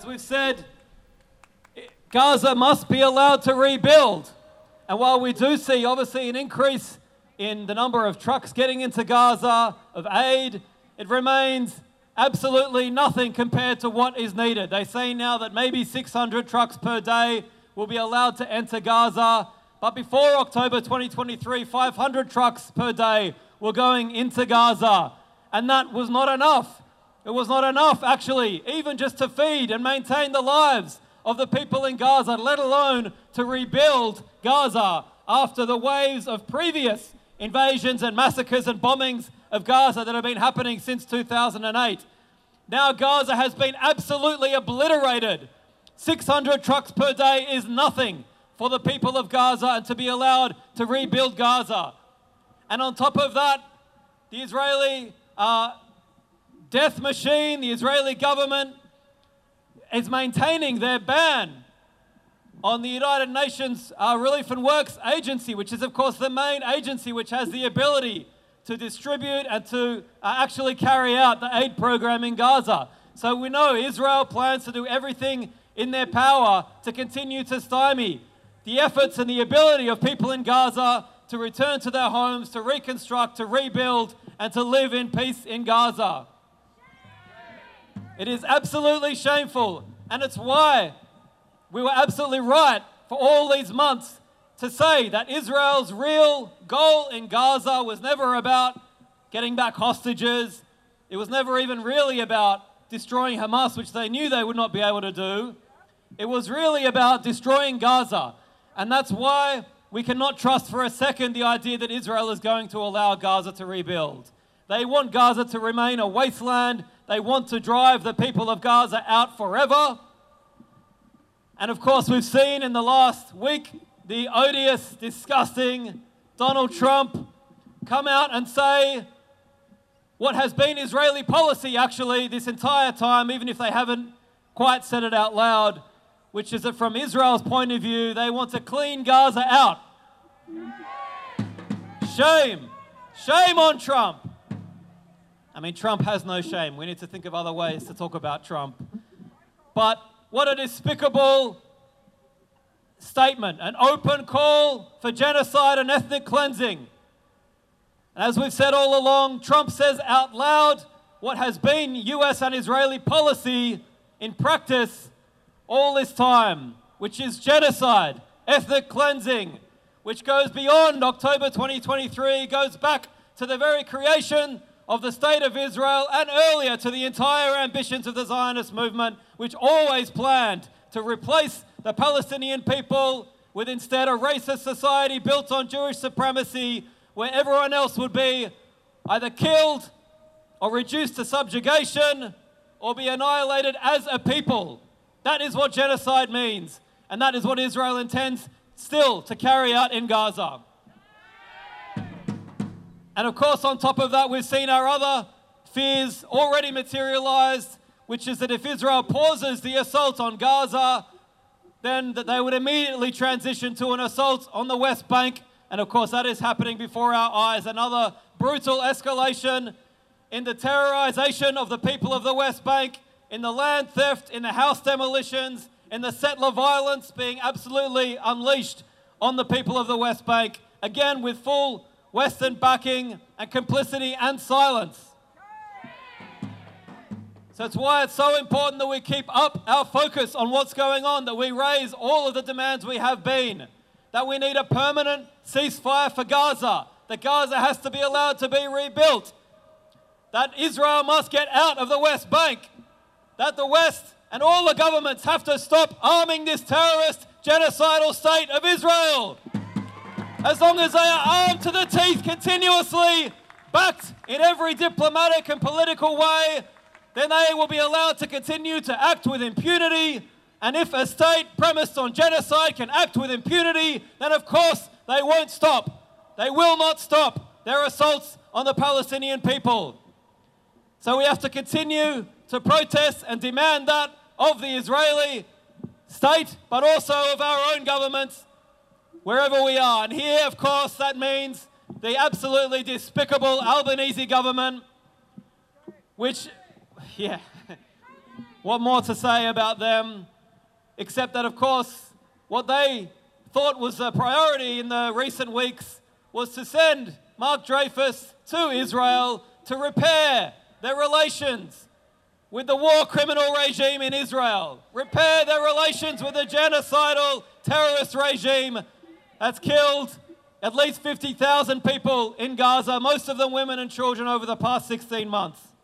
we've said, Gaza must be allowed to rebuild. And while we do see, obviously, an increase in the number of trucks getting into Gaza, of aid, it remains absolutely nothing compared to what is needed. They say now that maybe 600 trucks per day will be allowed to enter Gaza. But before October 2023, 500 trucks per day were going into Gaza. And that was not enough. It was not enough, actually, even just to feed and maintain the lives of the people in Gaza, let alone to rebuild Gaza after the waves of previous invasions and massacres and bombings of Gaza that have been happening since 2008. Now Gaza has been absolutely obliterated. 600 trucks per day is nothing for the people of Gaza and to be allowed to rebuild Gaza. And on top of that, the Israeli death machine, the Israeli government, is maintaining their ban on the United Nations Relief and Works Agency, which is, of course, the main agency which has the ability to distribute and to actually carry out the aid program in Gaza. So we know Israel plans to do everything in their power to continue to stymie the efforts and the ability of people in Gaza to return to their homes, to reconstruct, to rebuild, and to live in peace in Gaza. It is absolutely shameful, and it's why we were absolutely right for all these months to say that Israel's real goal in Gaza was never about getting back hostages. It was never even really about destroying Hamas, which they knew they would not be able to do. It was really about destroying Gaza. And that's why we cannot trust for a second the idea that Israel is going to allow Gaza to rebuild. They want Gaza to remain a wasteland. They want to drive the people of Gaza out forever. And of course, we've seen in the last week the odious, disgusting Donald Trump come out and say what has been Israeli policy actually this entire time, even if they haven't quite said it out loud, which is that from Israel's point of view, they want to clean Gaza out. Shame. Shame on Trump. I mean, Trump has no shame. We need to think of other ways to talk about Trump. But what a despicable statement, an open call for genocide and ethnic cleansing. And as we've said all along, Trump says out loud what has been US and Israeli policy in practice all this time, which is genocide, ethnic cleansing, which goes beyond October 2023, goes back to the very creation of the State of Israel and earlier to the entire ambitions of the Zionist movement, which always planned to replace the Palestinian people with instead a racist society built on Jewish supremacy where everyone else would be either killed or reduced to subjugation or be annihilated as a people. That is what genocide means, and that is what Israel intends still to carry out in Gaza. And of course, on top of that, we've seen our other fears already materialized, which is that if Israel pauses the assault on Gaza, then that they would immediately transition to an assault on the West Bank. And of course, that is happening before our eyes. Another brutal escalation in the terrorization of the people of the West Bank, in the land theft, in the house demolitions, in the settler violence being absolutely unleashed on the people of the West Bank, again with full Western backing and complicity and silence. So it's why it's so important that we keep up our focus on what's going on, that we raise all of the demands we have been, that we need a permanent ceasefire for Gaza, that Gaza has to be allowed to be rebuilt, that Israel must get out of the West Bank, that the West and all the governments have to stop arming this terrorist, genocidal state of Israel. As long as they are armed to the teeth continuously, backed in every diplomatic and political way, then they will be allowed to continue to act with impunity. And if a state premised on genocide can act with impunity, then of course they won't stop. They will not stop their assaults on the Palestinian people. So we have to continue to protest and demand that of the Israeli state, but also of our own governments, wherever we are. And here, of course, that means the absolutely despicable Albanese government, which what more to say about them, except that, of course, what they thought was a priority in the recent weeks was to send Mark Dreyfus to Israel to repair their relations with the war criminal regime in Israel, repair their relations with the genocidal terrorist regime that's killed at least 50,000 people in Gaza, most of them women and children, over the past 16 months.